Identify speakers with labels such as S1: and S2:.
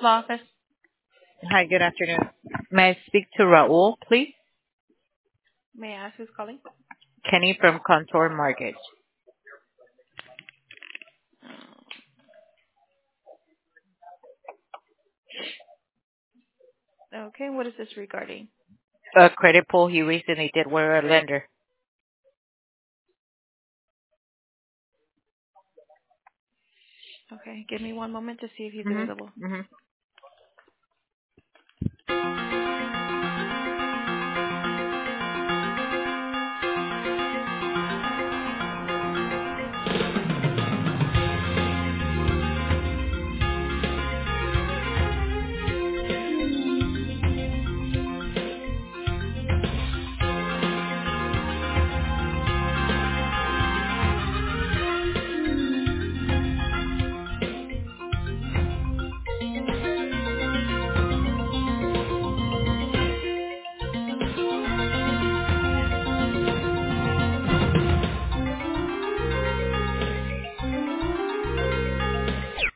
S1: law office.
S2: Hi, good afternoon. May I speak to Raul, please?
S1: May I ask who's calling?
S2: Kenny from Contour Mortgage.
S1: Okay, what is this regarding?
S2: A credit pull he recently did with a lender.
S1: Okay, give me one moment to see if he's available.
S2: Mm-hmm. Mm-hmm.